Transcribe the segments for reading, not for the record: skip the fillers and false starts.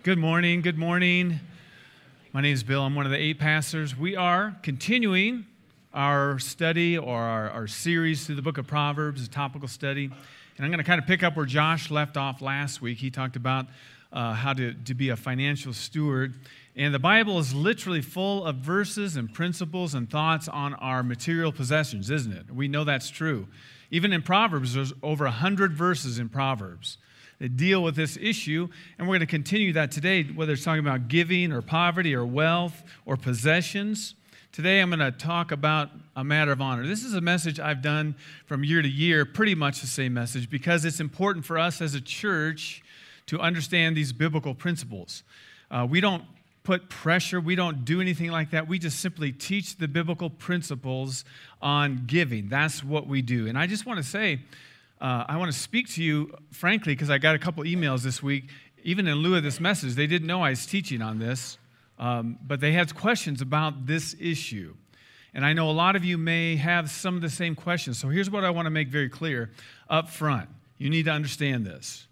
Good morning. Good morning. My name is Bill. I'm one of the 8 pastors. We are continuing our study or our series through the book of Proverbs, a topical study. And I'm going to kind of pick up where Josh left off last week. He talked about how to be a financial steward. And the Bible is literally full of verses and principles and thoughts on our material possessions, isn't it? We know that's true. Even in Proverbs, there's over 100 verses in Proverbs that deal with this issue, and we're going to continue that today, whether it's talking about giving or poverty or wealth or possessions. Today I'm going to talk about a matter of honor. This is a message I've done from year to year, pretty much the same message, because it's important for us as a church to understand these biblical principles. We don't put pressure, we don't do anything like that. We just simply teach the biblical principles on giving. That's what we do. And I just want to say, I want to speak to you, frankly, because I got a couple emails this week, even in lieu of this message. They didn't know I was teaching on this, but they had questions about this issue. And I know a lot of you may have some of the same questions. So here's what I want to make very clear up front. You need to understand this,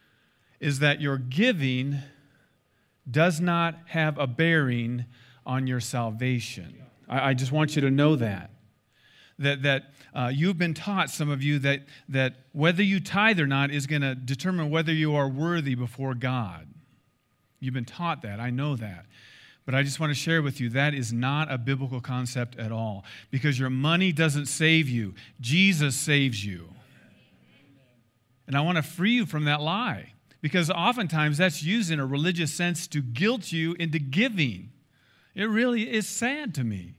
is that your giving does not have a bearing on your salvation. I just want you to know that. That you've been taught, some of you, that whether you tithe or not is going to determine whether you are worthy before God. You've been taught that. I know that. But I just want to share with you, that is not a biblical concept at all. Because your money doesn't save you. Jesus saves you. And I want to free you from that lie. Because oftentimes that's used in a religious sense to guilt you into giving. It really is sad to me.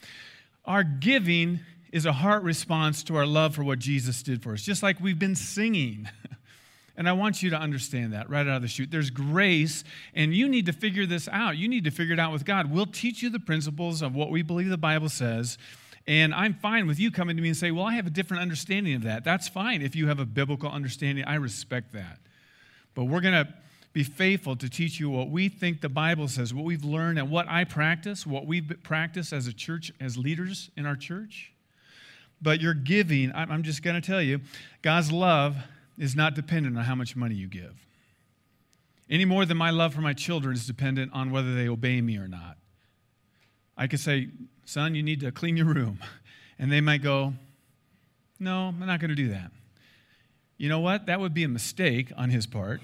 Our giving is a heart response to our love for what Jesus did for us, just like we've been singing. And I want you to understand that right out of the chute. There's grace, and you need to figure this out. You need to figure it out with God. We'll teach you the principles of what we believe the Bible says, and I'm fine with you coming to me and say, well, I have a different understanding of that. That's fine if you have a biblical understanding. I respect that. But we're going to be faithful to teach you what we think the Bible says, what we've learned, and what I practice, what we practice as a church, as leaders in our church. But your giving, I'm just going to tell you, God's love is not dependent on how much money you give. Any more than my love for my children is dependent on whether they obey me or not. I could say, son, you need to clean your room. And they might go, no, I'm not going to do that. You know what? That would be a mistake on his part.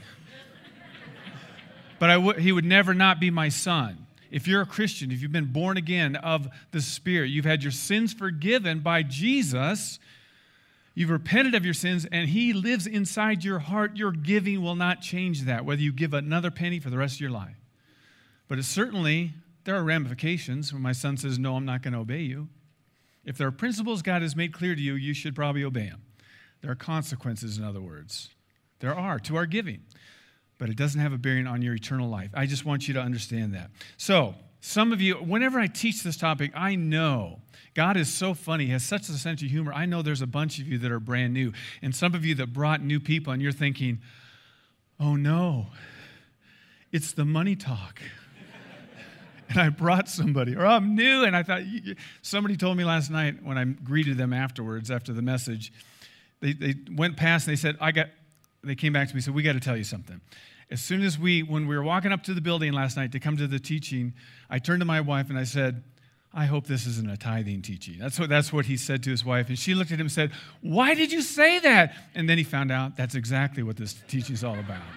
But he would never not be my son. If you're a Christian, if you've been born again of the Spirit, you've had your sins forgiven by Jesus, you've repented of your sins, and He lives inside your heart, your giving will not change that, whether you give another penny for the rest of your life. But there are ramifications when my son says, no, I'm not going to obey you. If there are principles God has made clear to you, you should probably obey them. There are consequences, in other words. There are to our giving. But it doesn't have a bearing on your eternal life. I just want you to understand that. So, some of you, whenever I teach this topic, I know God is so funny. He has such a sense of humor. I know there's a bunch of you that are brand new. And some of you that brought new people, and you're thinking, oh no, it's the money talk. And I brought somebody, or I'm new, and I thought, somebody told me last night when I greeted them afterwards, after the message, they went past and they said, they came back to me and said, we got to tell you something. As soon as when we were walking up to the building last night to come to the teaching, I turned to my wife and I said, I hope this isn't a tithing teaching. That's what he said to his wife. And she looked at him and said, why did you say that? And then he found out that's exactly what this teaching is all about.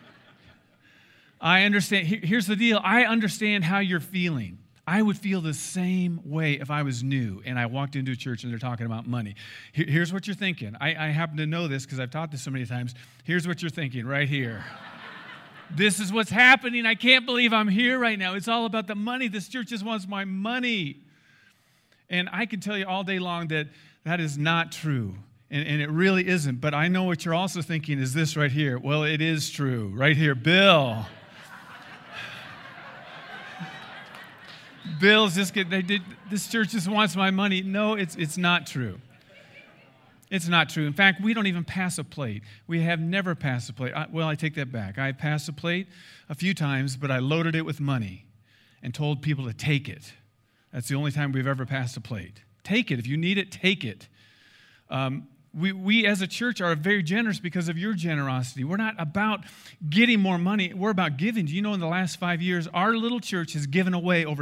I understand. Here's the deal. I understand how you're feeling. I would feel the same way if I was new and I walked into a church and they're talking about money. Here's what you're thinking. I happen to know this because I've taught this so many times. Here's what you're thinking right here. This is what's happening. I can't believe I'm here right now. It's all about the money. This church just wants my money. And I can tell you all day long that that is not true. And it really isn't. But I know what you're also thinking is this right here. Well, it is true. Right here. Bill. Bill's just this church just wants my money. No, it's not true. It's not true. In fact, we don't even pass a plate. We have never passed a plate. I take that back. I passed a plate a few times, but I loaded it with money and told people to take it. That's the only time we've ever passed a plate. Take it. If you need it, take it. We as a church are very generous because of your generosity. We're not about getting more money. We're about giving. Do you know in the last 5 years, our little church has given away over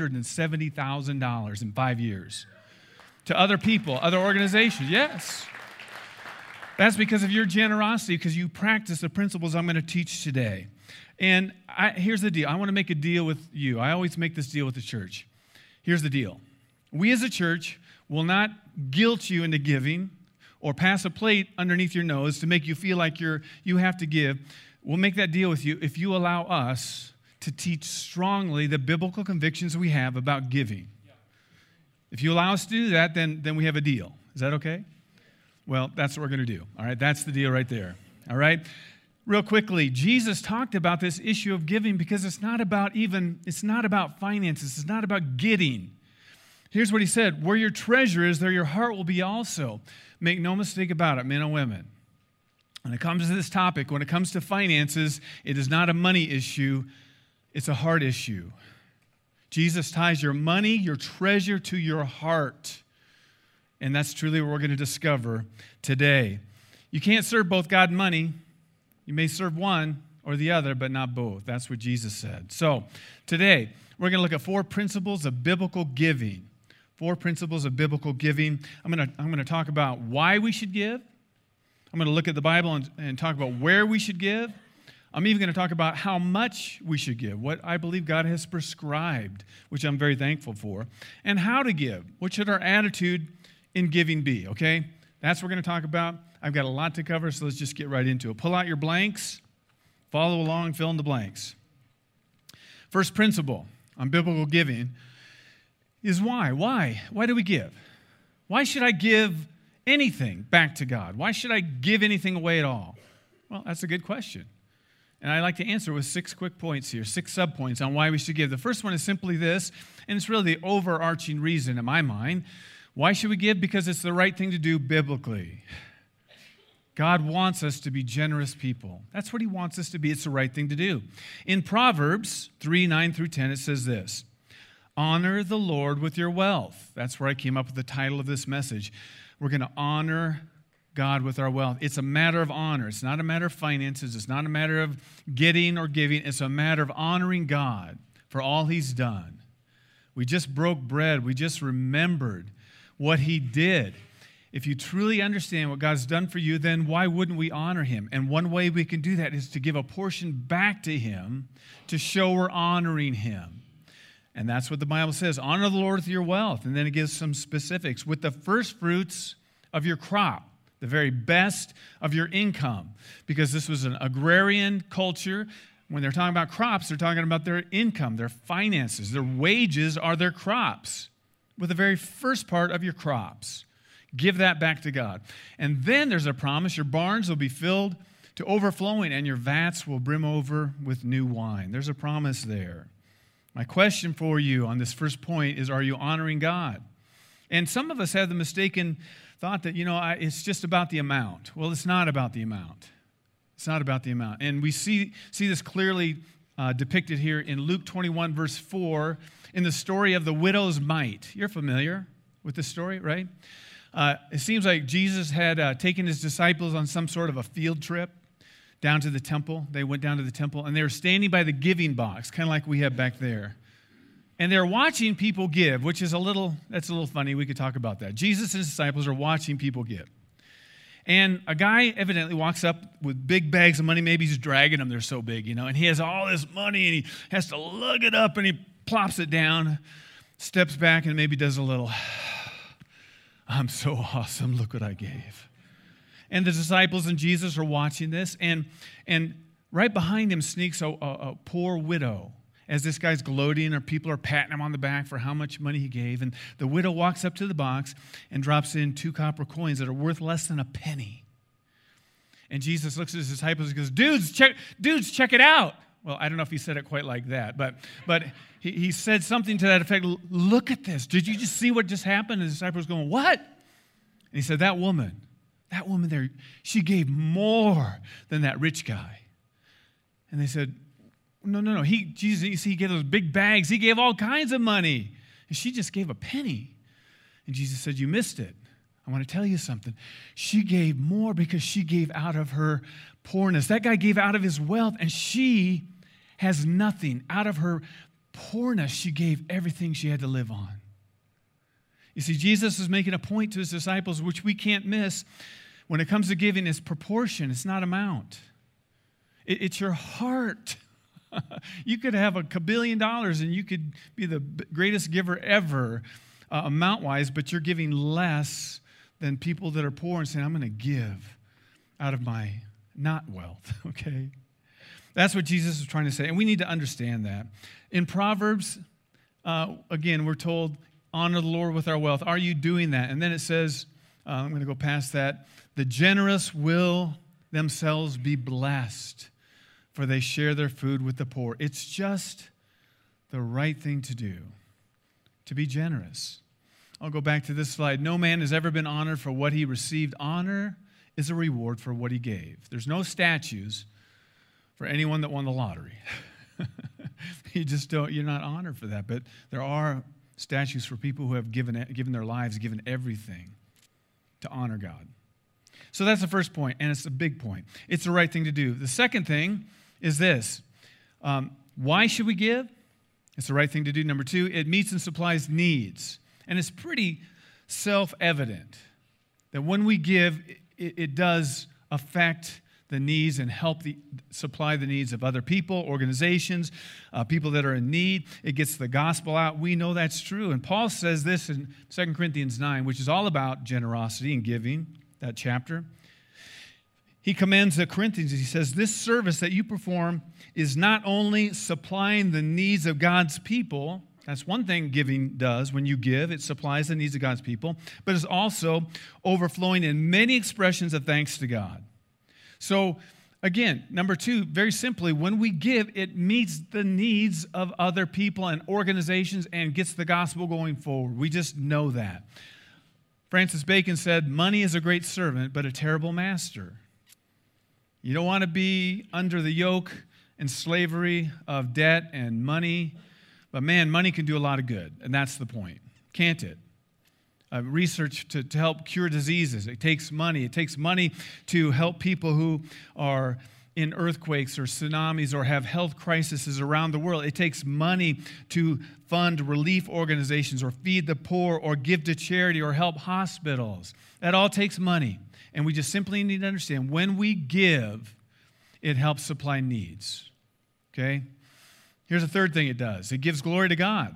$670,000 in 5 years to other people, other organizations? Yes. That's because of your generosity, because you practice the principles I'm going to teach today. And here's the deal. I want to make a deal with you. I always make this deal with the church. Here's the deal. We as a church will not guilt you into giving or pass a plate underneath your nose to make you feel like you have to give. We'll make that deal with you if you allow us to teach strongly the biblical convictions we have about giving. If you allow us to do that, then we have a deal. Is that okay? Well, that's what we're going to do. All right, that's the deal right there. All right? Real quickly, Jesus talked about this issue of giving because it's not about finances. It's not about getting. Here's what he said, where your treasure is, there your heart will be also. Make no mistake about it, men and women. When it comes to this topic, when it comes to finances, it is not a money issue, it's a heart issue. Jesus ties your money, your treasure to your heart. And that's truly what we're going to discover today. You can't serve both God and money. You may serve one or the other, but not both. That's what Jesus said. So today, we're going to look at 4 principles of biblical giving. 4 principles of biblical giving. I'm going to talk about why we should give. I'm going to look at the Bible and talk about where we should give. I'm even going to talk about how much we should give, what I believe God has prescribed, which I'm very thankful for, and how to give. What should our attitude in giving be, okay? That's what we're going to talk about. I've got a lot to cover, so let's just get right into it. Pull out your blanks, follow along, fill in the blanks. First principle on biblical giving is why. Why? Why do we give? Why should I give anything back to God? Why should I give anything away at all? Well, that's a good question. And I like to answer with 6 quick points here, 6 subpoints on why we should give. The first one is simply this, and it's really the overarching reason in my mind. Why should we give? Because it's the right thing to do biblically. God wants us to be generous people. That's what he wants us to be. It's the right thing to do. In Proverbs 3:9-10, it says this, honor the Lord with your wealth. That's where I came up with the title of this message. We're going to honor God with our wealth. It's a matter of honor. It's not a matter of finances. It's not a matter of getting or giving. It's a matter of honoring God for all he's done. We just broke bread. We just remembered what he did. If you truly understand what God's done for you, then why wouldn't we honor him? And one way we can do that is to give a portion back to him to show we're honoring him. And that's what the Bible says. Honor the Lord with your wealth. And then it gives some specifics. With the first fruits of your crop, the very best of your income. Because this was an agrarian culture. When they're talking about crops, they're talking about their income, their finances. Their wages are their crops. With the very first part of your crops. Give that back to God. And then there's a promise. Your barns will be filled to overflowing and your vats will brim over with new wine. There's a promise there. My question for you on this first point is, are you honoring God? And some of us have the mistaken thought that, it's just about the amount. Well, it's not about the amount. It's not about the amount. And we see this clearly depicted here in Luke 21, verse 4, in the story of the widow's mite. You're familiar with this story, right? It seems like Jesus had taken his disciples on some sort of a field trip down to the temple. They went down to the temple, and they were standing by the giving box, kind of like we have back there. And they're watching people give, which is that's a little funny. We could talk about that. Jesus and his disciples are watching people give. And a guy evidently walks up with big bags of money. Maybe he's dragging them. They're so big, and he has all this money, and he has to lug it up, and he plops it down, steps back, and maybe does a little, I'm so awesome. Look what I gave. And the disciples and Jesus are watching this, and right behind him sneaks a poor widow. As this guy's gloating, or people are patting him on the back for how much money he gave, and the widow walks up to the box and drops in 2 copper coins that are worth less than a penny. And Jesus looks at his disciples and goes, dudes, check it out. Well, I don't know if he said it quite like that, but he said something to that effect. Look at this. Did you just see what just happened? And the disciples going, what? And he said, that woman there, she gave more than that rich guy. And they said, no. Jesus, he gave those big bags. He gave all kinds of money. And she just gave a penny. And Jesus said, you missed it. I want to tell you something. She gave more because she gave out of her poorness. That guy gave out of his wealth, and she has nothing. Out of her poorness, she gave everything she had to live on. You see, Jesus is making a point to his disciples, which we can't miss. When it comes to giving, it's proportion. It's not amount. It's your heart. You could have $1 billion and you could be the greatest giver ever, amount-wise, but you're giving less than people that are poor and saying, I'm going to give out of my not wealth, okay? That's what Jesus is trying to say, and we need to understand that. In Proverbs, again, we're told, honor the Lord with our wealth. Are you doing that? And then it says, I'm going to go past that, the generous will themselves be blessed, for they share their food with the poor. It's just the right thing to do, to be generous. I'll go back to this slide. No man has ever been honored for what he received. Honor is a reward for what he gave. There's no statues for anyone that won the lottery. You're not honored for that. But there are statues for people who have given their lives, given everything to honor God. So that's the first point, and it's a big point. It's the right thing to do. The second thing is this. Why should we give? It's the right thing to do. Number two, it meets and supplies needs. And it's pretty self-evident that when we give, it does affect the needs and help supply the needs of other people, organizations, people that are in need. It gets the gospel out. We know that's true. And Paul says this in 2 Corinthians 9, which is all about generosity and giving, that chapter. He commends the Corinthians. He says, this service that you perform is not only supplying the needs of God's people. That's one thing giving does. When you give, it supplies the needs of God's people. But it's also overflowing in many expressions of thanks to God. So, again, number two, very simply, when we give, it meets the needs of other people and organizations and gets the gospel going forward. We just know that. Francis Bacon said, money is a great servant, but a terrible master. You don't want to be under the yoke and slavery of debt and money. But man, money can do a lot of good, and that's the point, can't it? Research to help cure diseases. It takes money. It takes money to help people who are in earthquakes or tsunamis or have health crises around the world. It takes money to fund relief organizations or feed the poor or give to charity or help hospitals. That all takes money. And we just simply need to understand when we give, it helps supply needs. Okay? Here's the third thing it does. It gives glory to God.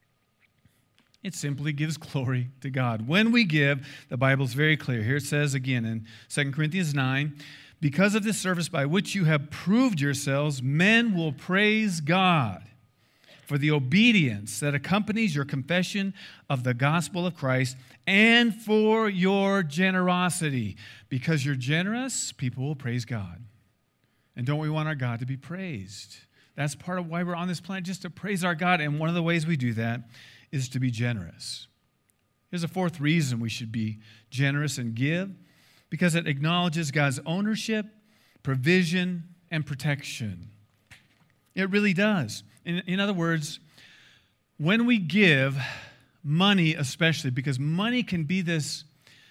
It simply gives glory to God. When we give, the Bible's very clear. Here it says again in 2 Corinthians 9, because of this service by which you have proved yourselves, men will praise God for the obedience that accompanies your confession of the gospel of Christ and for your generosity. Because you're generous, people will praise God. And don't we want our God to be praised? That's part of why we're on this planet, just to praise our God. And one of the ways we do that is to be generous. Here's a fourth reason we should be generous and give, because it acknowledges God's ownership, provision, and protection. It really does. In other words, when we give money especially, because money can be this,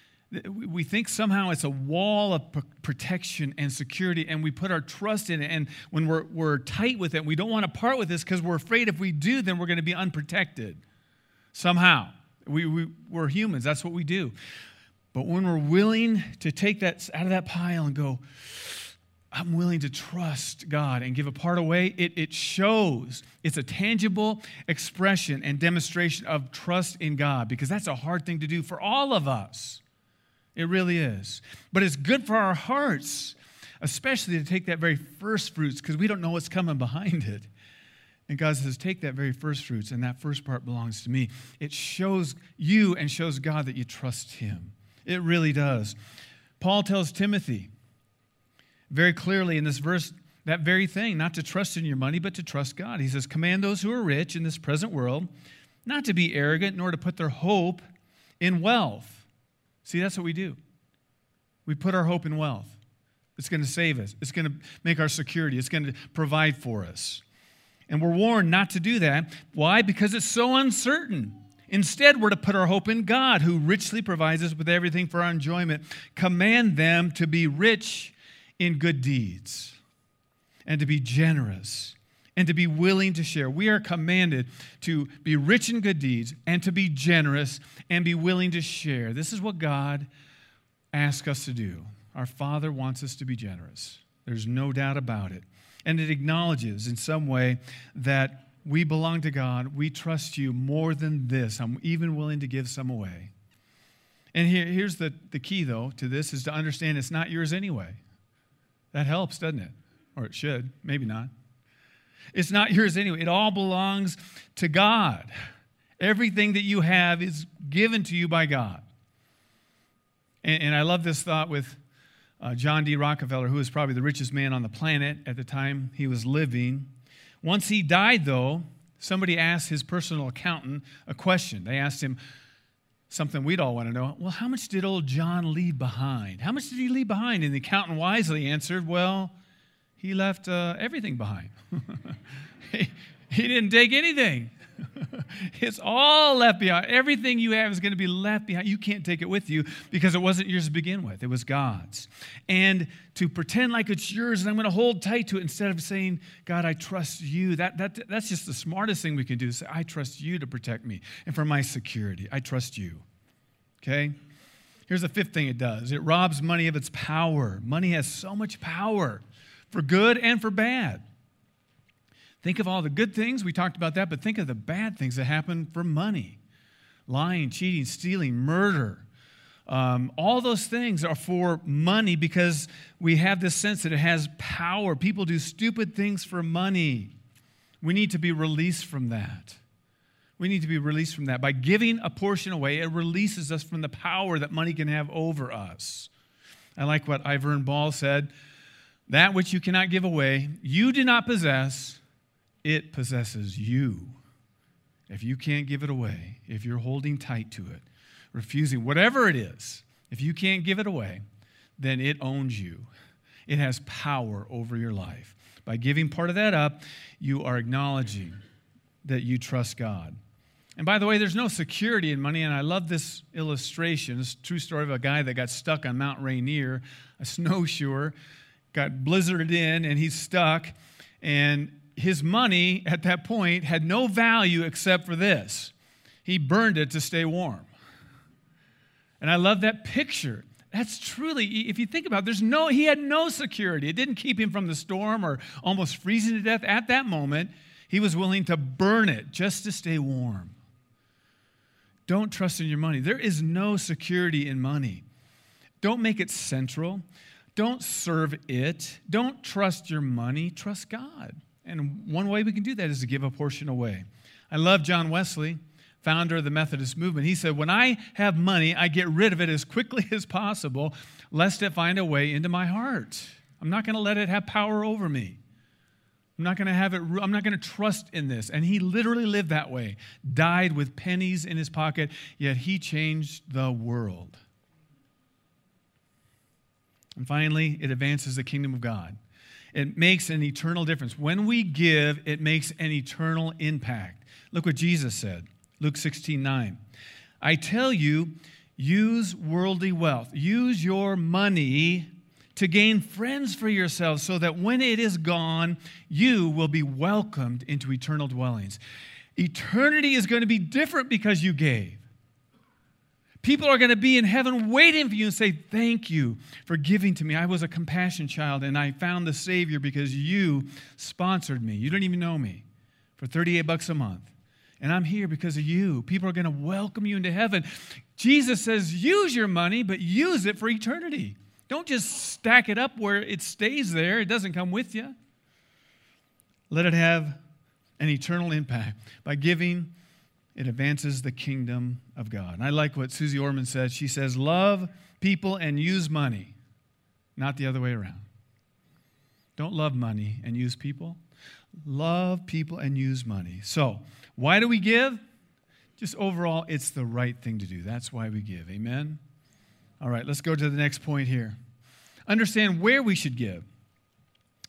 we think somehow it's a wall of protection and security, and we put our trust in it, and when we're tight with it, we don't want to part with this because we're afraid if we do, then we're going to be unprotected. Somehow. We're humans. That's what we do. But when we're willing to take that out of that pile and go, I'm willing to trust God and give a part away, it shows. It's a tangible expression and demonstration of trust in God, because that's a hard thing to do for all of us. It really is. But it's good for our hearts, especially to take that very first fruits, because we don't know what's coming behind it. And God says, take that very first fruits, and that first part belongs to me. It shows you and shows God that you trust Him. It really does. Paul tells Timothy very clearly in this verse that very thing, not to trust in your money, but to trust God. He says, command those who are rich in this present world not to be arrogant, nor to put their hope in wealth. See, that's what we do. We put our hope in wealth. It's going to save us. It's going to make our security. It's going to provide for us. And we're warned not to do that. Why? Because it's so uncertain. Instead, we're to put our hope in God, who richly provides us with everything for our enjoyment. Command them to be rich in good deeds and to be generous and to be willing to share. We are commanded to be rich in good deeds and to be generous and be willing to share. This is what God asks us to do. Our Father wants us to be generous. There's no doubt about it. And it acknowledges in some way that we belong to God. We trust you more than this. I'm even willing to give some away. And here's the key, though, to this is to understand it's not yours anyway. That helps, doesn't it? Or it should. Maybe not. It's not yours anyway. It all belongs to God. Everything that you have is given to you by God. And I love this thought with John D. Rockefeller, who was probably the richest man on the planet at the time he was living. Once he died, though, somebody asked his personal accountant a question. They asked him something we'd all want to know. Well, how much did old John leave behind? How much did he leave behind? And the accountant wisely answered, well, he left everything behind. He didn't take anything. It's all left behind. Everything you have is going to be left behind. You can't take it with you because it wasn't yours to begin with. It was God's. And to pretend like it's yours and I'm going to hold tight to it instead of saying, God, I trust you. That's just the smartest thing we can do. Say, I trust you to protect me and for my security. I trust you. Okay? Here's the fifth thing it does. It robs money of its power. Money has so much power for good and for bad. Think of all the good things, we talked about that, but think of the bad things that happen for money. Lying, cheating, stealing, murder. All those things are for money because we have this sense that it has power. People do stupid things for money. We need to be released from that. We need to be released from that. By giving a portion away, it releases us from the power that money can have over us. I like what Ivern Ball said. That which you cannot give away, you do not possess, it possesses you. If you can't give it away, if you're holding tight to it, refusing, whatever it is, if you can't give it away, then it owns you. It has power over your life. By giving part of that up, you are acknowledging that you trust God. And by the way, there's no security in money, and I love this illustration. It's a true story of a guy that got stuck on Mount Rainier, a snowshoer, got blizzarded in, and he's stuck, and his money at that point had no value except for this. He burned it to stay warm. And I love that picture. That's truly, if you think about it, he had no security. It didn't keep him from the storm or almost freezing to death. At that moment, he was willing to burn it just to stay warm. Don't trust in your money. There is no security in money. Don't make it central. Don't serve it. Don't trust your money. Trust God. And one way we can do that is to give a portion away. I love John Wesley, founder of the Methodist movement. He said, when I have money, I get rid of it as quickly as possible, lest it find a way into my heart. I'm not going to let it have power over me. I'm not going to trust in this. And he literally lived that way, died with pennies in his pocket, yet he changed the world. And finally, it advances the kingdom of God. It makes an eternal difference. When we give, it makes an eternal impact. Look what Jesus said, Luke 16:9. I tell you, use worldly wealth. Use your money to gain friends for yourselves so that when it is gone, you will be welcomed into eternal dwellings. Eternity is going to be different because you gave. People are going to be in heaven waiting for you and say, thank you for giving to me. I was a compassion child and I found the Savior because you sponsored me. You don't even know me for $38 a month. And I'm here because of you. People are going to welcome you into heaven. Jesus says, use your money, but use it for eternity. Don't just stack it up where it stays there. It doesn't come with you. Let it have an eternal impact. By giving, it advances the kingdom of God. And I like what Susie Orman said. She says, love people and use money, not the other way around. Don't love money and use people. Love people and use money. So, why do we give? Just overall, it's the right thing to do. That's why we give. Amen? All right, let's go to the next point here. Understand where we should give.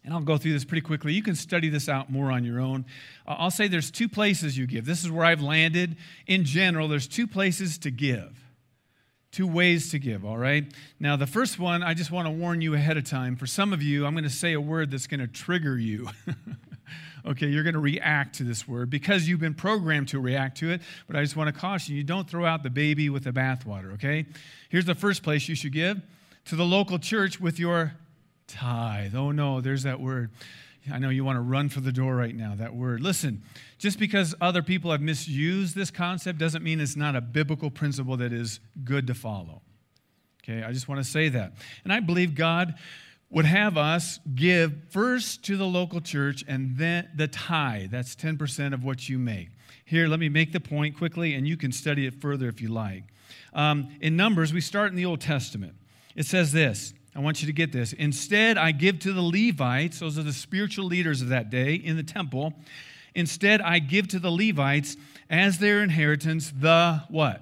And I'll go through this pretty quickly. You can study this out more on your own. I'll say there's two places you give. This is where I've landed. In general, there's two places to give. Two ways to give, all right? Now, the first one, I just want to warn you ahead of time. For some of you, I'm going to say a word that's going to trigger you. Okay, you're going to react to this word because you've been programmed to react to it. But I just want to caution you, don't throw out the baby with the bathwater, okay? Here's the first place you should give: to the local church with your tithe. Oh no, there's that word. I know you want to run for the door right now, that word. Listen, just because other people have misused this concept doesn't mean it's not a biblical principle that is good to follow. Okay, I just want to say that. And I believe God would have us give first to the local church and then the tithe. That's 10% of what you make. Here, let me make the point quickly, and you can study it further if you like. In Numbers, we start in the Old Testament. It says this. I want you to get this. Instead, I give to the Levites, those are the spiritual leaders of that day in the temple. Instead, I give to the Levites as their inheritance the what?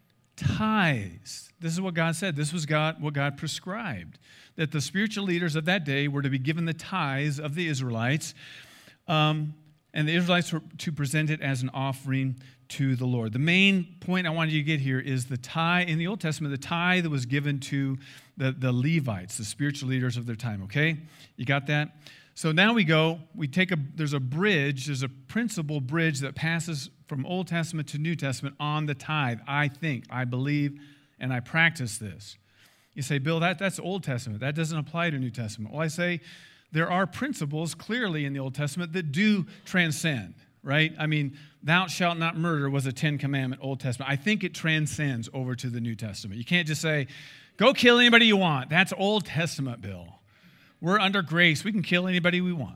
Tithes. This is what God said. This was what God prescribed, that the spiritual leaders of that day were to be given the tithes of the Israelites, and the Israelites were to present it as an offering to the Lord. The main point I wanted you to get here is the tithe. In the Old Testament, the tithe was given to the Levites, the spiritual leaders of their time, okay? You got that? So now there's a bridge, there's a principal bridge that passes from Old Testament to New Testament on the tithe. I believe, and I practice this. You say, Bill, that's Old Testament. That doesn't apply to New Testament. Well, I say there are principles clearly in the Old Testament that do transcend, right? I mean, thou shalt not murder was a 10 commandment Old Testament. I think it transcends over to the New Testament. You can't just say, go kill anybody you want. That's Old Testament, Bill. We're under grace. We can kill anybody we want.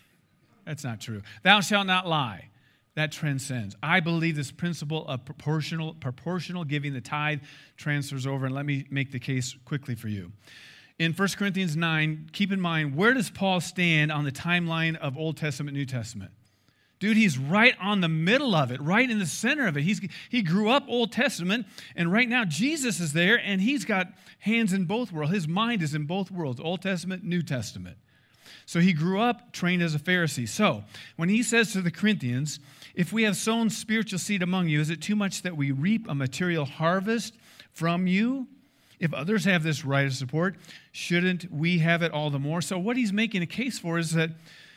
That's not true. Thou shalt not lie. That transcends. I believe this principle of proportional giving, the tithe, transfers over. And let me make the case quickly for you. In 1 Corinthians 9, keep in mind, where does Paul stand on the timeline of Old Testament, New Testament? Dude, he's right on the middle of it, right in the center of it. He grew up Old Testament, and right now Jesus is there, and he's got hands in both worlds. His mind is in both worlds, Old Testament, New Testament. So he grew up trained as a Pharisee. So when he says to the Corinthians, if we have sown spiritual seed among you, is it too much that we reap a material harvest from you? If others have this right of support, shouldn't we have it all the more? So what he's making a case for is that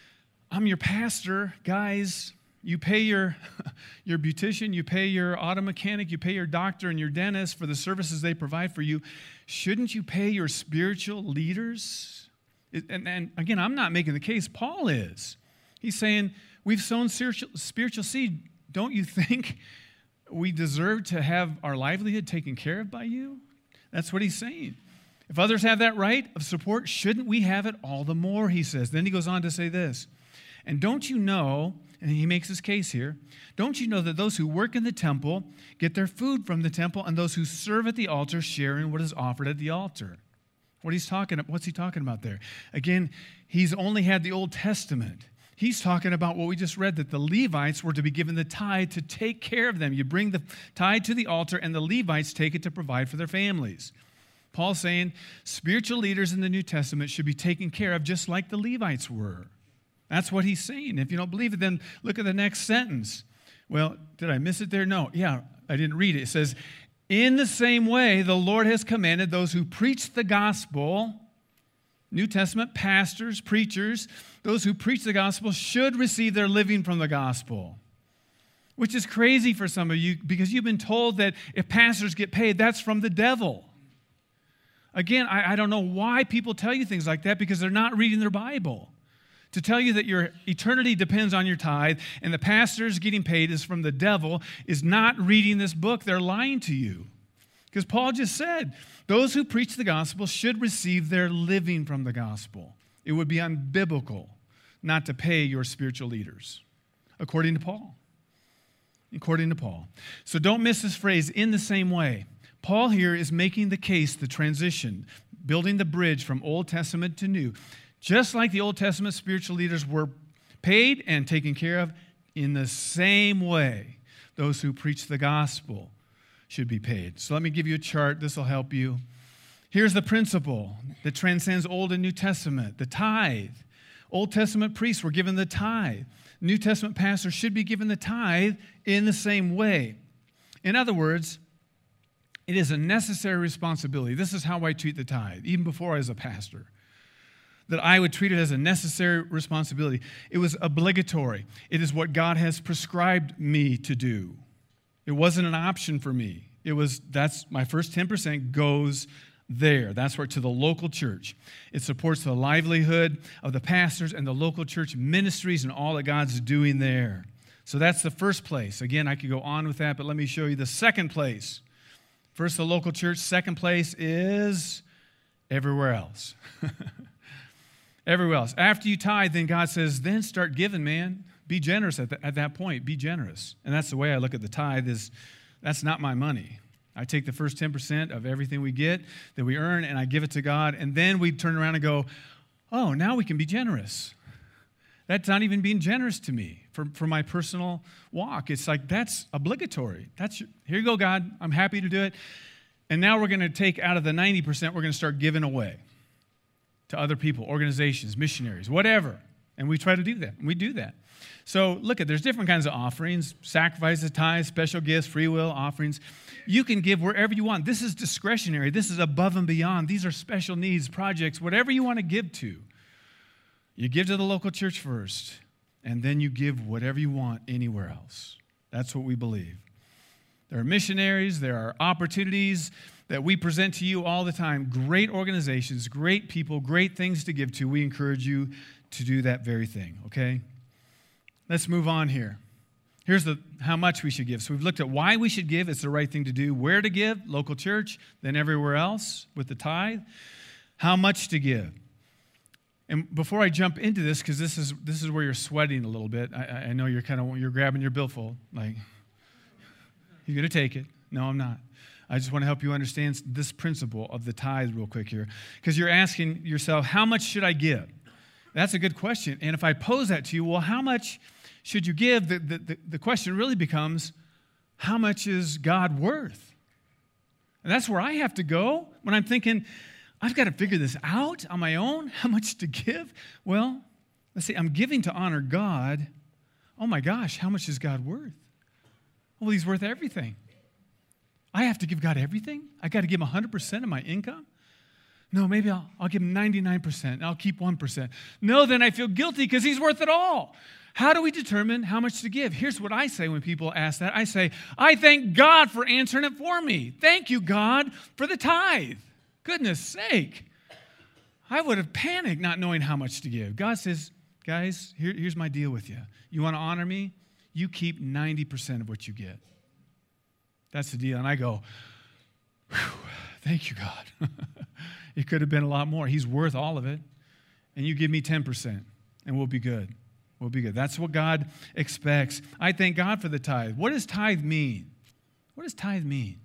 I'm your pastor, guys. You pay your beautician, you pay your auto mechanic, you pay your doctor and your dentist for the services they provide for you. Shouldn't you pay your spiritual leaders? And again, I'm not making the case. Paul is. He's saying, we've sown spiritual seed. Don't you think we deserve to have our livelihood taken care of by you? That's what he's saying. If others have that right of support, shouldn't we have it all the more, he says. Then he goes on to say this. And don't you know, and he makes his case here, don't you know that those who work in the temple get their food from the temple, and those who serve at the altar share in what is offered at the altar? What's he talking about there? Again, he's only had the Old Testament. He's talking about what we just read, that the Levites were to be given the tithe to take care of them. You bring the tithe to the altar, and the Levites take it to provide for their families. Paul's saying spiritual leaders in the New Testament should be taken care of just like the Levites were. That's what he's saying. If you don't believe it, then look at the next sentence. Well, did I miss it there? No. Yeah, I didn't read it. It says, in the same way, the Lord has commanded those who preach the gospel, New Testament pastors, preachers, those who preach the gospel should receive their living from the gospel. Which is crazy for some of you because you've been told that if pastors get paid, that's from the devil. Again, I don't know why people tell you things like that because they're not reading their Bible. To tell you that your eternity depends on your tithe and the pastors getting paid is from the devil is not reading this book. They're lying to you. Because Paul just said, those who preach the gospel should receive their living from the gospel. It would be unbiblical not to pay your spiritual leaders, according to Paul. According to Paul. So don't miss this phrase, in the same way. Paul here is making the case, the transition, building the bridge from Old Testament to New. Just like the Old Testament spiritual leaders were paid and taken care of, in the same way, those who preach the gospel should be paid. So let me give you a chart. This will help you. Here's the principle that transcends Old and New Testament, the tithe. Old Testament priests were given the tithe. New Testament pastors should be given the tithe in the same way. In other words, it is a necessary responsibility. This is how I treat the tithe, even before I was a pastor, that I would treat it as a necessary responsibility. It was obligatory. It is what God has prescribed me to do. It wasn't an option for me. That's my first 10% goes there. That's where to the local church. It supports the livelihood of the pastors and the local church ministries and all that God's doing there. So that's the first place. Again, I could go on with that, but let me show you the second place. First, the local church. Second place is everywhere else. Everywhere else. After you tithe, then God says, then start giving, man. Be generous at that point. Be generous. And that's the way I look at the tithe is that's not my money. I take the first 10% of everything we get that we earn, and I give it to God, and then we turn around and go, oh, now we can be generous. That's not even being generous to me for my personal walk. It's like, that's obligatory. Here you go, God. I'm happy to do it. And now we're going to take out of the 90%, we're going to start giving away to other people, organizations, missionaries, whatever. And we try to do that. We do that. So look there's different kinds of offerings, sacrifices, tithes, special gifts, free will offerings. You can give wherever you want. This is discretionary. This is above and beyond. These are special needs, projects, whatever you want to give to. You give to the local church first, and then you give whatever you want anywhere else. That's what we believe. There are missionaries, there are opportunities that we present to you all the time. Great organizations, great people, great things to give to. We encourage you to do that very thing, okay? Let's move on here. Here's how much we should give. So we've looked at why we should give. It's the right thing to do. Where to give, local church, then everywhere else with the tithe. How much to give. And before I jump into this, because this is where you're sweating a little bit. I know you're grabbing your billfold. Like, you're going to take it. No, I'm not. I just want to help you understand this principle of the tithe real quick here. Because you're asking yourself, how much should I give? That's a good question. And if I pose that to you, well, how much should you give? The question really becomes, how much is God worth? And that's where I have to go when I'm thinking, I've got to figure this out on my own, how much to give. Well, let's see, I'm giving to honor God. Oh my gosh, how much is God worth? Well, he's worth everything. I have to give God everything? I got to give him 100% of my income? No, maybe I'll give him 99%, and I'll keep 1%. No, then I feel guilty because he's worth it all. How do we determine how much to give? Here's what I say when people ask that. I say, I thank God for answering it for me. Thank you, God, for the tithe. Goodness sake. I would have panicked not knowing how much to give. God says, guys, here's my deal with you. You want to honor me? You keep 90% of what you get. That's the deal. And I go, thank you, God. It could have been a lot more. He's worth all of it. And you give me 10%, and we'll be good. We'll be good. That's what God expects. I thank God for the tithe. What does tithe mean? What does tithe mean?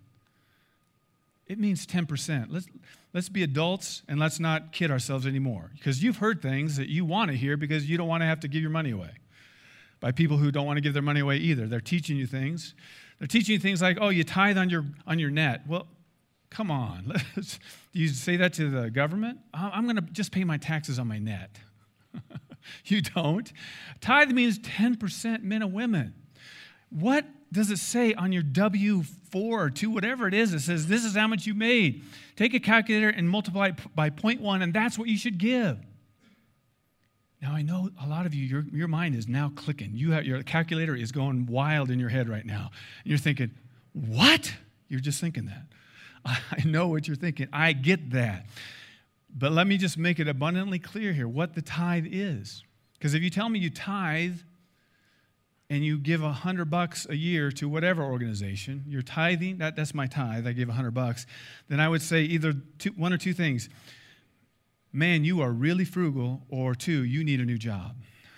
It means 10%. Let's be adults, and let's not kid ourselves anymore. Because you've heard things that you want to hear because you don't want to have to give your money away. By people who don't want to give their money away either. They're teaching you things. They're teaching you things like, oh, you tithe on your net. Well, come on. Do you say that to the government? I'm going to just pay my taxes on my net. You don't. Tithe means 10% men and women. What does it say on your W-4 or 2, whatever it is? It says, this is how much you made. Take a calculator and multiply it by 0.1, and that's what you should give. Now, I know a lot of you, your mind is now clicking. Your calculator is going wild in your head right now. And you're thinking, what? You're just thinking that. I know what you're thinking. I get that. But let me just make it abundantly clear here what the tithe is. Because if you tell me you tithe and you give $100 a year to whatever organization, you're tithing, that's my tithe, I give $100, then I would say either one or two things. Man, you are really frugal, or two, you need a new job.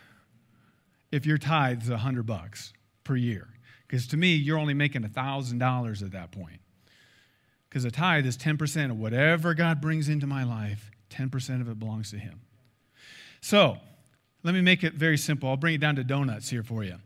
If your tithe is $100 per year. Because to me, you're only making $1,000 at that point. Because a tithe is 10% of whatever God brings into my life, 10% of it belongs to him. So, let me make it very simple. I'll bring it down to donuts here for you.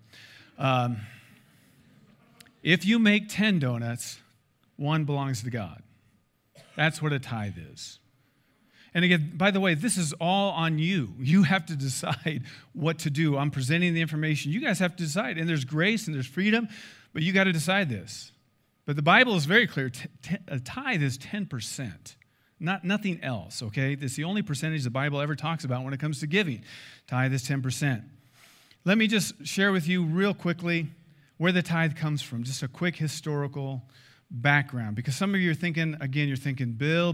If you make 10 donuts, one belongs to God. That's what a tithe is. And again, by the way, this is all on you. You have to decide what to do. I'm presenting the information. You guys have to decide. And there's grace and there's freedom, but you got to decide this. But the Bible is very clear. A tithe is 10%, nothing else, okay? That's the only percentage the Bible ever talks about when it comes to giving. Tithe is 10%. Let me just share with you real quickly where the tithe comes from, just a quick historical background. Because some of you are thinking, again, you're thinking, Bill.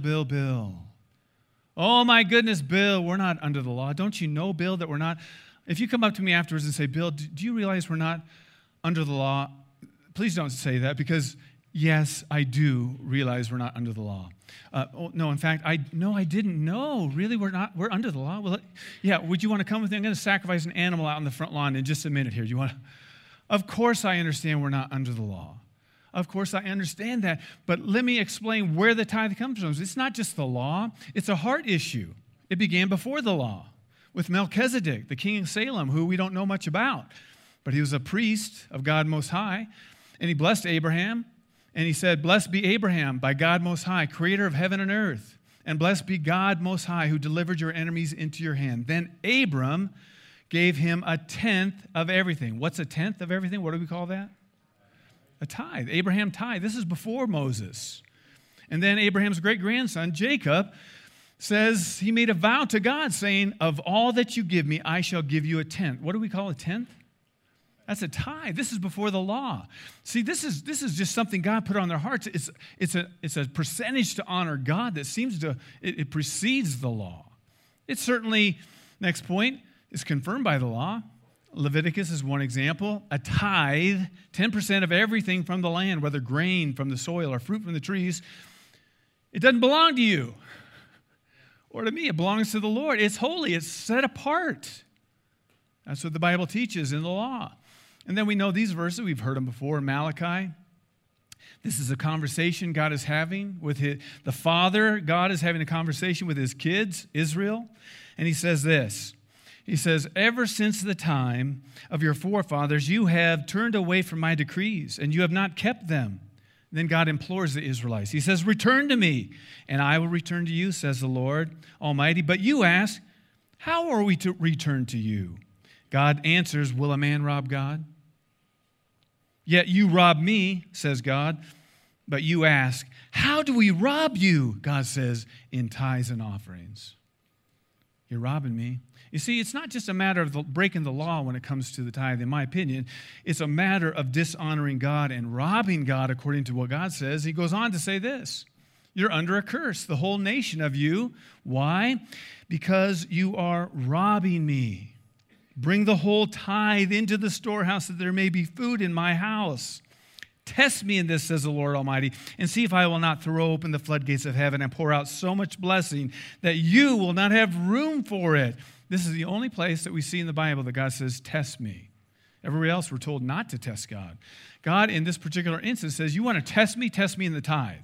Oh, my goodness, Bill, we're not under the law. Don't you know, Bill, that we're not? If you come up to me afterwards and say, Bill, do you realize we're not under the law? Please don't say that, because yes, I do realize we're not under the law. No, in fact, I didn't know. Really, we're under the law? Well, yeah, would you want to come with me? I'm going to sacrifice an animal out on the front lawn in just a minute here. Do you want to? Of course I understand we're not under the law. Of course I understand that. But let me explain where the tithe comes from. It's not just the law. It's a heart issue. It began before the law with Melchizedek, the king of Salem, who we don't know much about. But he was a priest of God Most High, and he blessed Abraham. And he said, blessed be Abraham by God Most High, creator of heaven and earth. And blessed be God Most High, who delivered your enemies into your hand. Then Abram gave him a tenth of everything. What's a tenth of everything? What do we call that? A tithe. Abraham tithe. This is before Moses. And then Abraham's great-grandson, Jacob, says he made a vow to God, saying, of all that you give me, I shall give you a tenth. What do we call a tenth? That's a tithe. This is before the law. See, this is just something God put on their hearts. It's a percentage to honor God that seems to, it precedes the law. It's certainly, next point, is confirmed by the law. Leviticus is one example. A tithe, 10% of everything from the land, whether grain from the soil or fruit from the trees, it doesn't belong to you or to me. It belongs to the Lord. It's holy. It's set apart. That's what the Bible teaches in the law. And then we know these verses. We've heard them before in Malachi. This is a conversation God is having with the Father. God is having a conversation with his kids, Israel. And he says this. He says, ever since the time of your forefathers, you have turned away from my decrees, and you have not kept them. Then God implores the Israelites. He says, return to me, and I will return to you, says the Lord Almighty. But you ask, how are we to return to you? God answers, will a man rob God? Yet you rob me, says God. But you ask, how do we rob you? God says, in tithes and offerings. You're robbing me. You see, it's not just a matter of breaking the law when it comes to the tithe, in my opinion. It's a matter of dishonoring God and robbing God according to what God says. He goes on to say this. You're under a curse, the whole nation of you. Why? Because you are robbing me. Bring the whole tithe into the storehouse that there may be food in my house. Test me in this, says the Lord Almighty, and see if I will not throw open the floodgates of heaven and pour out so much blessing that you will not have room for it. This is the only place that we see in the Bible that God says, test me. Everywhere else, we're told not to test God. God, in this particular instance, says, you want to test me in the tithe.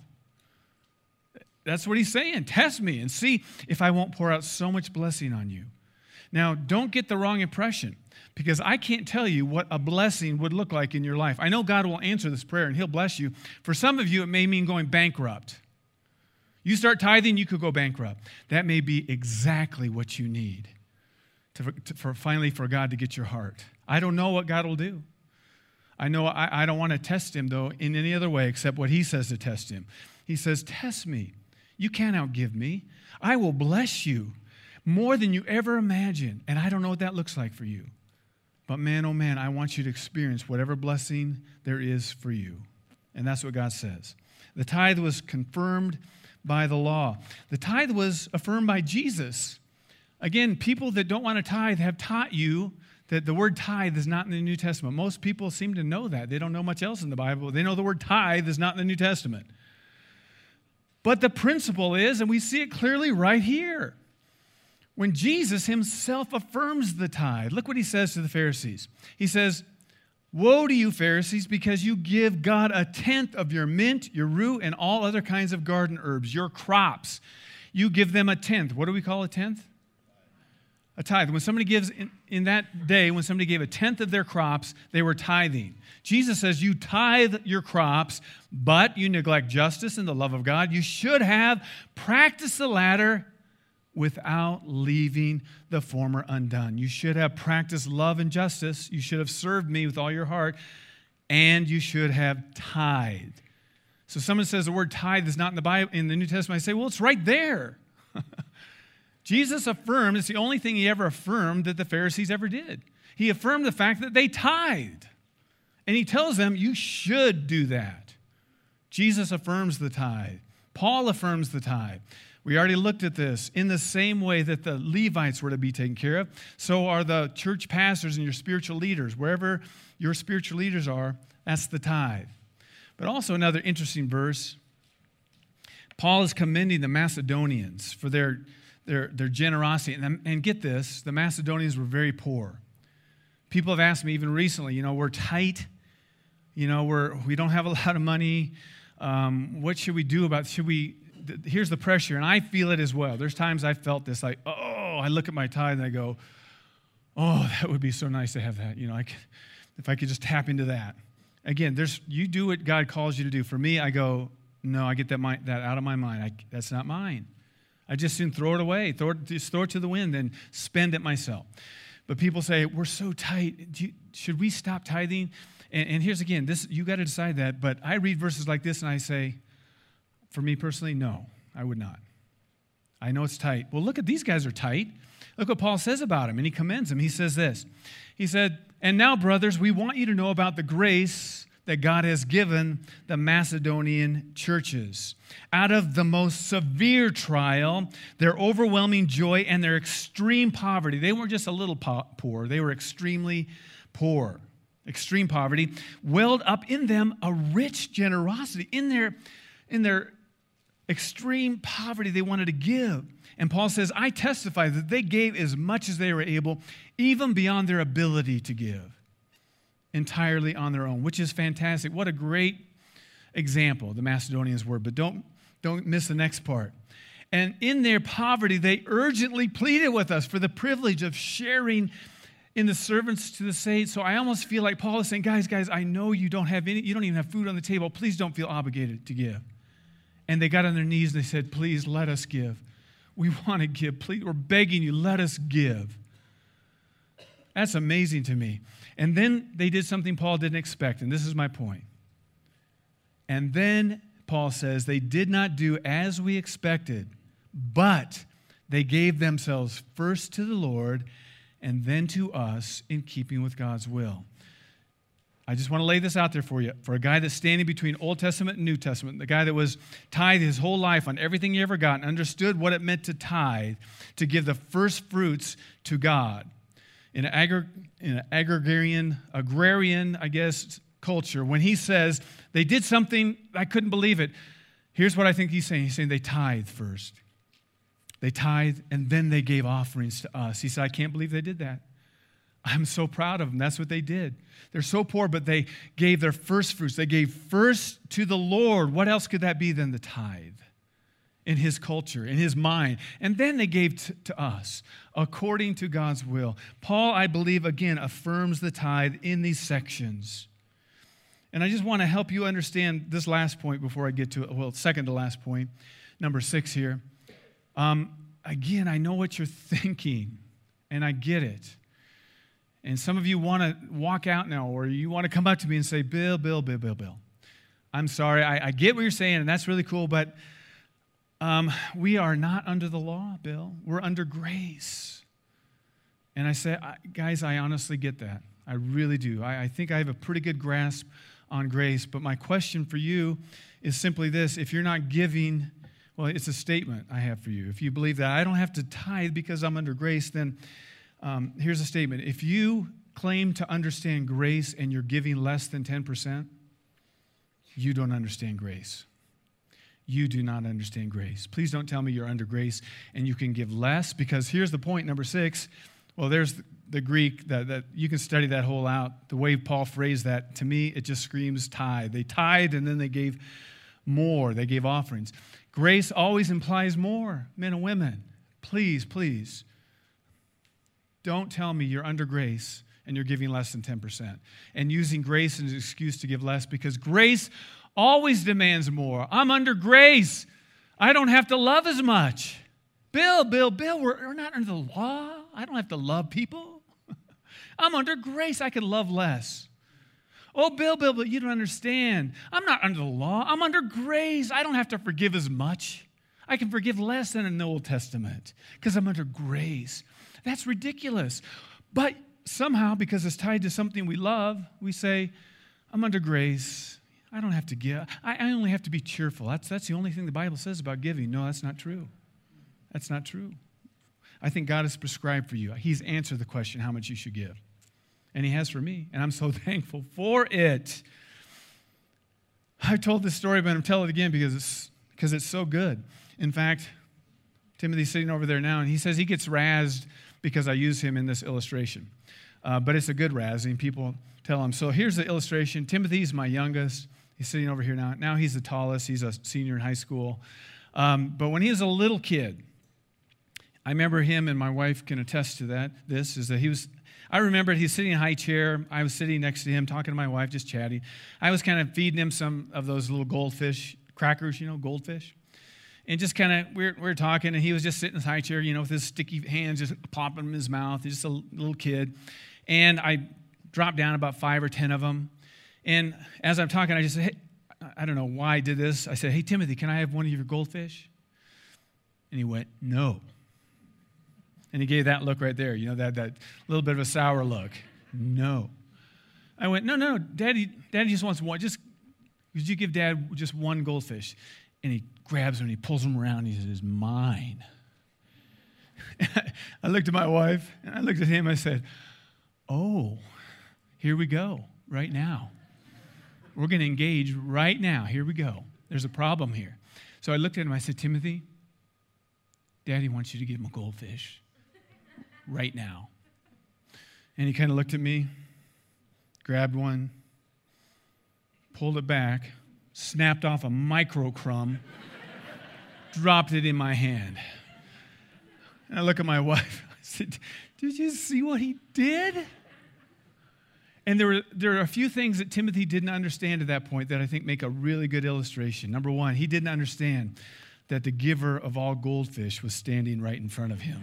That's what he's saying. Test me and see if I won't pour out so much blessing on you. Now, don't get the wrong impression, because I can't tell you what a blessing would look like in your life. I know God will answer this prayer and he'll bless you. For some of you, it may mean going bankrupt. You start tithing, you could go bankrupt. That may be exactly what you need finally for God to get your heart. I don't know what God will do. I know I don't want to test him, though, in any other way except what he says to test him. He says, test me. You can't outgive me. I will bless you more than you ever imagine. And I don't know what that looks like for you. But man, oh man, I want you to experience whatever blessing there is for you. And that's what God says. The tithe was confirmed by the law. The tithe was affirmed by Jesus. Again, people that don't want to tithe have taught you that the word tithe is not in the New Testament. Most people seem to know that. They don't know much else in the Bible. They know the word tithe is not in the New Testament. But the principle is, and we see it clearly right here, when Jesus himself affirms the tithe. Look what he says to the Pharisees. He says, woe to you, Pharisees, because you give God a tenth of your mint, your rue, and all other kinds of garden herbs, your crops. You give them a tenth. What do we call a tenth? A tithe. When somebody gives, in that day, when somebody gave a tenth of their crops, they were tithing. Jesus says, you tithe your crops, but you neglect justice and the love of God. You should have practiced the latter without leaving the former undone. You should have practiced love and justice. You should have served me with all your heart, and you should have tithed. So someone says the word tithe is not in the Bible, in the New Testament. I say, well, it's right there. Jesus affirmed, it's the only thing he ever affirmed that the Pharisees ever did. He affirmed the fact that they tithed. And he tells them, you should do that. Jesus affirms the tithe. Paul affirms the tithe. We already looked at this. In the same way that the Levites were to be taken care of, so are the church pastors and your spiritual leaders. Wherever your spiritual leaders are, that's the tithe. But also another interesting verse, Paul is commending the Macedonians for their generosity. And get this, the Macedonians were very poor. People have asked me even recently, we're tight, we don't have a lot of money. What should we do about it? Here's the pressure, and I feel it as well. There's times I felt this, like, I look at my tithe and I go, that would be so nice to have that. If I could just tap into that. Again, you do what God calls you to do. For me, I go, no, I get that out of my mind. That's not mine. I just soon throw it away, just throw it to the wind and spend it myself. But people say, we're so tight. Should we stop tithing? And here's again, you got to decide that. But I read verses like this and I say, for me personally, no, I would not. I know it's tight. Well, look at these guys are tight. Look what Paul says about him, and he commends him. He says this. He said, and now, brothers, we want you to know about the grace that God has given the Macedonian churches. Out of the most severe trial, their overwhelming joy, and their extreme poverty, they weren't just a little poor, they were extremely poor. Extreme poverty welled up in them a rich generosity. In their extreme poverty, they wanted to give. And Paul says, I testify that they gave as much as they were able, even beyond their ability to give, entirely on their own, which is fantastic. What a great example the Macedonians were. But don't miss the next part. And in their poverty, they urgently pleaded with us for the privilege of sharing in the servants to the saints. So I almost feel like Paul is saying, guys, I know you don't even have food on the table. Please don't feel obligated to give. And they got on their knees and they said, please let us give. We want to give. Please, we're begging you, let us give. That's amazing to me. And then they did something Paul didn't expect, and this is my point. And then Paul says they did not do as we expected, but they gave themselves first to the Lord and then to us in keeping with God's will. I just want to lay this out there for you. For a guy that's standing between Old Testament and New Testament, the guy that was tithed his whole life on everything he ever got and understood what it meant to tithe, to give the first fruits to God. In an agrarian, I guess, culture, when he says they did something, I couldn't believe it. Here's what I think he's saying. He's saying they tithed first. They tithed, and then they gave offerings to us. He said, I can't believe they did that. I'm so proud of them. That's what they did. They're so poor, but they gave their first fruits. They gave first to the Lord. What else could that be than the tithe? In his culture, in his mind. And then they gave to us according to God's will. Paul, I believe, again, affirms the tithe in these sections. And I just want to help you understand this last point before I get to it. Well, second to last point, number 6 here. Again, I know what you're thinking, and I get it. And some of you want to walk out now, or you want to come up to me and say, Bill. I'm sorry, I get what you're saying, and that's really cool, but we are not under the law, Bill. We're under grace. And I say, guys, I honestly get that. I really do. I think I have a pretty good grasp on grace, but my question for you is simply this. If you're not giving, well, it's a statement I have for you. If you believe that I don't have to tithe because I'm under grace, then here's a statement. If you claim to understand grace and you're giving less than 10%, you don't understand grace. You do not understand grace. Please don't tell me you're under grace and you can give less, because here's the point, number 6. Well, there's the Greek that you can study that whole out. The way Paul phrased that, to me, it just screams tithe. They tithed and then they gave more. They gave offerings. Grace always implies more, men and women. Please, don't tell me you're under grace and you're giving less than 10% and using grace as an excuse to give less, because grace always demands more. I'm under grace. I don't have to love as much. Bill, we're not under the law. I don't have to love people. I'm under grace. I can love less. Oh, Bill, but you don't understand. I'm not under the law. I'm under grace. I don't have to forgive as much. I can forgive less than in the Old Testament because I'm under grace. That's ridiculous. But somehow, because it's tied to something we love, we say, I'm under grace. I don't have to give. I only have to be cheerful. That's the only thing the Bible says about giving. No, that's not true. That's not true. I think God has prescribed for you. He's answered the question how much you should give. And he has for me. And I'm so thankful for it. I've told this story, but I'm telling it again because it's so good. In fact, Timothy's sitting over there now, and he says he gets razzed because I use him in this illustration. But it's a good razzing. People tell him. So here's the illustration. Timothy's my youngest. He's sitting over here now. Now he's the tallest. He's a senior in high school. But when he was a little kid, I remember him, and my wife can attest to that. I remember he's sitting in a high chair. I was sitting next to him, talking to my wife, just chatting. I was kind of feeding him some of those little goldfish crackers, goldfish. And just kind of, we were talking, and he was just sitting in his high chair, with his sticky hands just popping in his mouth. He's just a little kid. And I dropped down about 5 or 10 of them. And as I'm talking, I just said, hey, I don't know why I did this. I said, hey, Timothy, can I have one of your goldfish? And he went, no. And he gave that look right there, that little bit of a sour look. No. I went, no, Daddy just wants one. Just, could you give Dad just one goldfish? And he grabs him and he pulls him around. And he says, mine. I looked at my wife and I looked at him. I said, oh, here we go, right now. We're going to engage right now. Here we go. There's a problem here. So I looked at him. I said, Timothy, Daddy wants you to give him a goldfish right now. And he kind of looked at me, grabbed one, pulled it back, snapped off a micro crumb, dropped it in my hand. And I look at my wife. I said, did you see what he did? And there are a few things that Timothy didn't understand at that point that I think make a really good illustration. Number one, he didn't understand that the giver of all goldfish was standing right in front of him.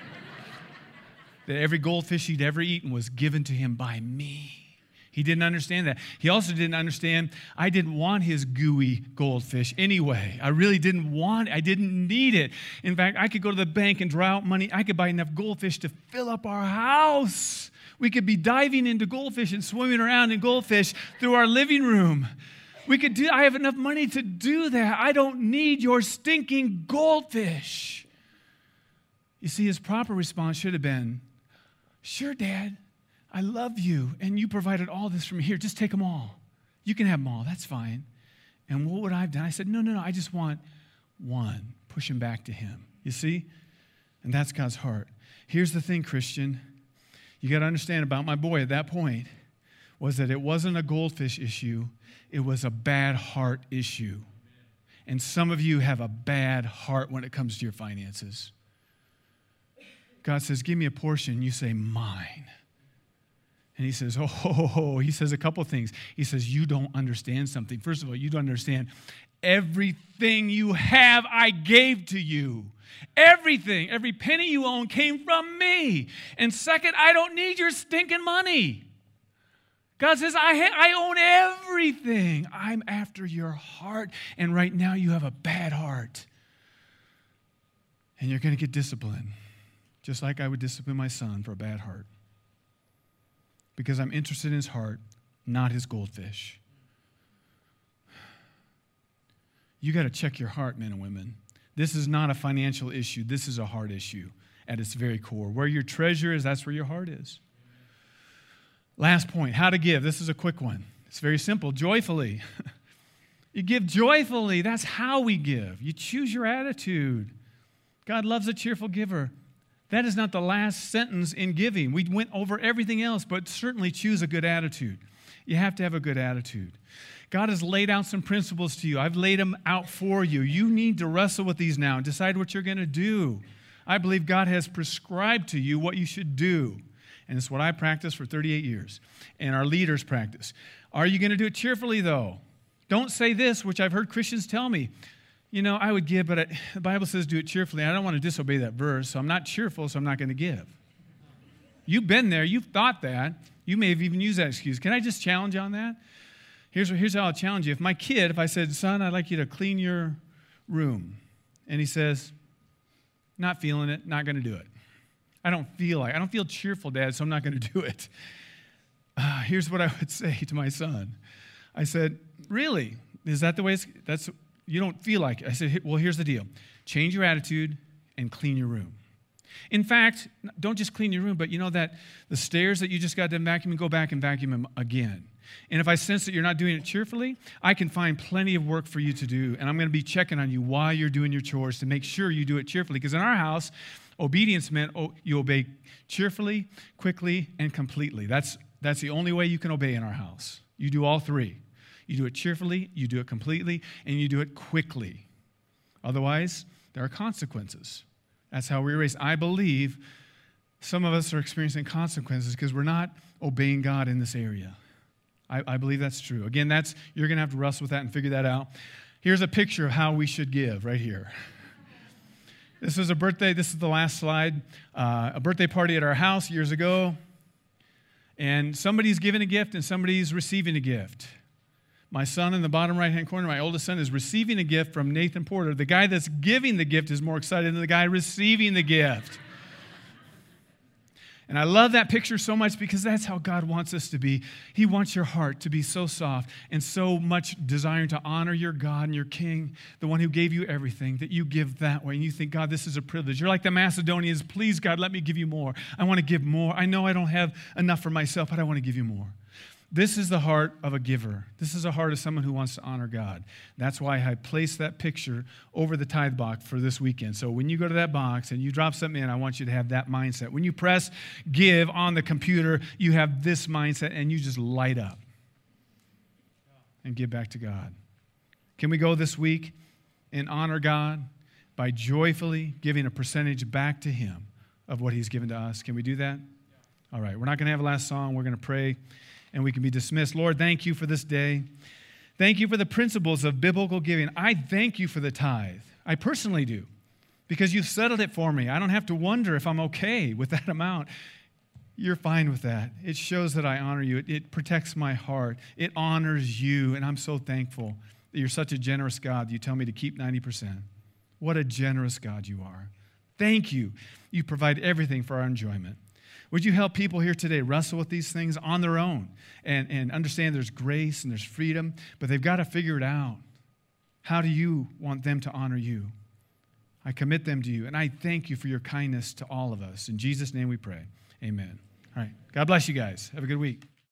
That every goldfish he'd ever eaten was given to him by me. He didn't understand that. He also didn't understand I didn't want his gooey goldfish anyway. I really didn't want it. I didn't need it. In fact, I could go to the bank and draw out money. I could buy enough goldfish to fill up our house. We could be diving into goldfish and swimming around in goldfish through our living room. I have enough money to do that. I don't need your stinking goldfish. You see, his proper response should have been, sure, Dad, I love you, and you provided all this from here. Just take them all. You can have them all. That's fine. And what would I have done? I said, no, I just want one. Push him back to him. You see? And that's God's heart. Here's the thing, Christian. You got to understand about my boy at that point was that it wasn't a goldfish issue. It was a bad heart issue. And some of you have a bad heart when it comes to your finances. God says, give me a portion. You say, mine. And he says, he says a couple things. He says, you don't understand something. First of all, you don't understand. Everything you have, I gave to you. Everything, every penny you own came from me. And second, I don't need your stinking money. God says, I own everything. I'm after your heart. And right now you have a bad heart. And you're going to get disciplined. Just like I would discipline my son for a bad heart. Because I'm interested in his heart, not his goldfish. You got to check your heart, men and women. This is not a financial issue. This is a heart issue at its very core. Where your treasure is, that's where your heart is. Last point, how to give. This is a quick one. It's very simple, joyfully. You give joyfully. That's how we give. You choose your attitude. God loves a cheerful giver. That is not the last sentence in giving. We went over everything else, but certainly choose a good attitude. You have to have a good attitude. God has laid out some principles to you. I've laid them out for you. You need to wrestle with these now and decide what you're going to do. I believe God has prescribed to you what you should do. And it's what I practiced for 38 years. And our leaders practice. Are you going to do it cheerfully, though? Don't say this, which I've heard Christians tell me. I would give, but the Bible says do it cheerfully. I don't want to disobey that verse, so I'm not cheerful, so I'm not going to give. You've been there. You've thought that. You may have even used that excuse. Can I just challenge you on that? Here's how I'll challenge you. If I said, son, I'd like you to clean your room, and he says, not feeling it, not going to do it. I don't feel cheerful, Dad, so I'm not going to do it. Here's what I would say to my son. I said, really? Is that the way you don't feel like it? I said, well, here's the deal. Change your attitude and clean your room. In fact, don't just clean your room, but that the stairs that you just got done vacuuming, go back and vacuum them again. And if I sense that you're not doing it cheerfully, I can find plenty of work for you to do, and I'm going to be checking on you while you're doing your chores to make sure you do it cheerfully. Because in our house, obedience meant you obey cheerfully, quickly, and completely. That's the only way you can obey in our house. You do all three. You do it cheerfully, you do it completely, and you do it quickly. Otherwise, there are consequences. That's how we're raised. I believe some of us are experiencing consequences because we're not obeying God in this area. I believe that's true. Again, you're going to have to wrestle with that and figure that out. Here's a picture of how we should give right here. This is a birthday. This is the last slide. A birthday party at our house years ago. And somebody's giving a gift and somebody's receiving a gift. My son in the bottom right-hand corner, my oldest son, is receiving a gift from Nathan Porter. The guy that's giving the gift is more excited than the guy receiving the gift. And I love that picture so much because that's how God wants us to be. He wants your heart to be so soft and so much desiring to honor your God and your King, the one who gave you everything, that you give that way. And you think, God, this is a privilege. You're like the Macedonians. Please, God, let me give you more. I want to give more. I know I don't have enough for myself, but I want to give you more. This is the heart of a giver. This is the heart of someone who wants to honor God. That's why I placed that picture over the tithe box for this weekend. So when you go to that box and you drop something in, I want you to have that mindset. When you press give on the computer, you have this mindset and you just light up and give back to God. Can we go this week and honor God by joyfully giving a percentage back to Him of what He's given to us? Can we do that? All right, we're not going to have a last song. We're going to pray. And we can be dismissed. Lord, thank you for this day. Thank you for the principles of biblical giving. I thank you for the tithe. I personally do, because you've settled it for me. I don't have to wonder if I'm okay with that amount. You're fine with that. It shows that I honor you. It protects my heart. It honors you, and I'm so thankful that you're such a generous God. You tell me to keep 90%. What a generous God you are. Thank you. You provide everything for our enjoyment. Would you help people here today wrestle with these things on their own and understand there's grace and there's freedom, but they've got to figure it out. How do you want them to honor you? I commit them to you, and I thank you for your kindness to all of us. In Jesus' name we pray. Amen. All right. God bless you guys. Have a good week.